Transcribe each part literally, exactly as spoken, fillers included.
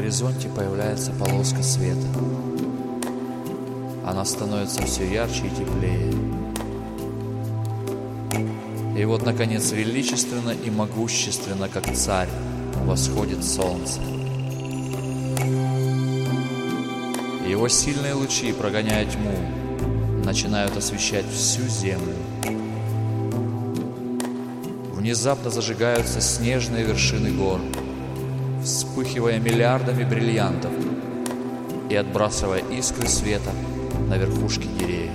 горизонте появляется полоска света. Она становится все ярче и теплее. И вот, наконец, величественно и могущественно, как царь, восходит солнце. Его сильные лучи, прогоняя тьму, начинают освещать всю землю. Внезапно зажигаются снежные вершины гор, вспыхивая миллиардами бриллиантов и отбрасывая искры света на верхушки деревьев.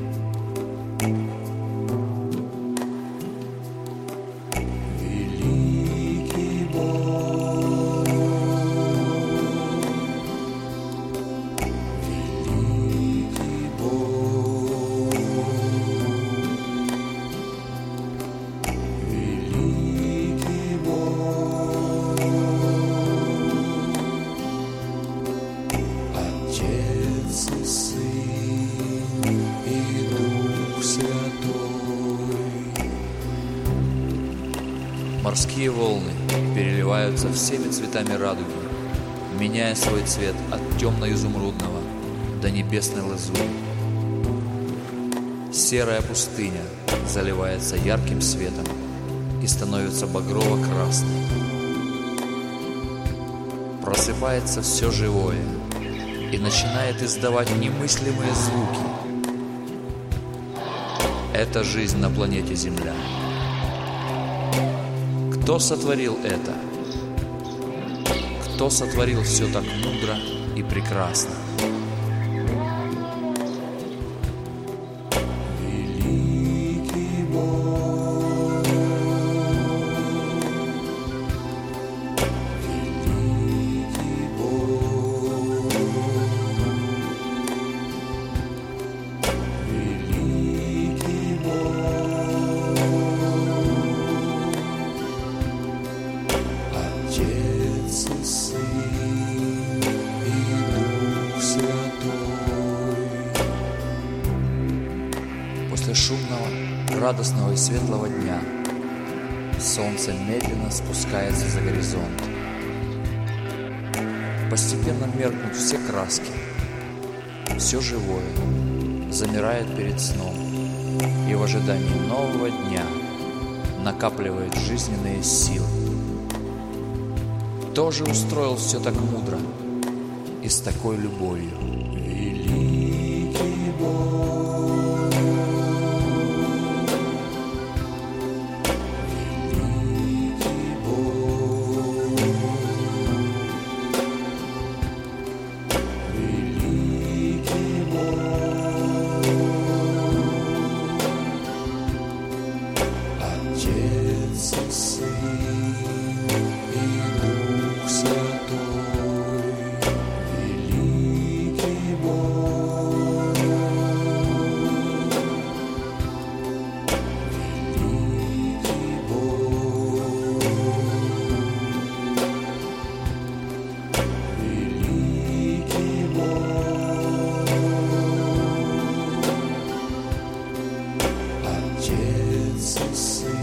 Морские волны переливаются всеми цветами радуги, меняя свой цвет от темно-изумрудного до небесной лазури. Серая пустыня заливается ярким светом и становится багрово-красной. Просыпается все живое и начинает издавать немыслимые звуки. Это жизнь на планете Земля. Кто сотворил это? Кто сотворил все так мудро и прекрасно? Великий Бог, великий Бог, великий Бог. Отец и Сын и Дух Святой. После шумного, радостного и светлого дня солнце медленно спускается за горизонт. Постепенно меркнут все краски, все живое замирает перед сном и в ожидании нового дня накапливает жизненные силы. Кто же устроил все так мудро и с такой любовью? Великий Бог, великий Бог, великий Бог, Отец и Сын и Дух Святой, великий Бог, великий Бог, великий Бог, Отец и Сын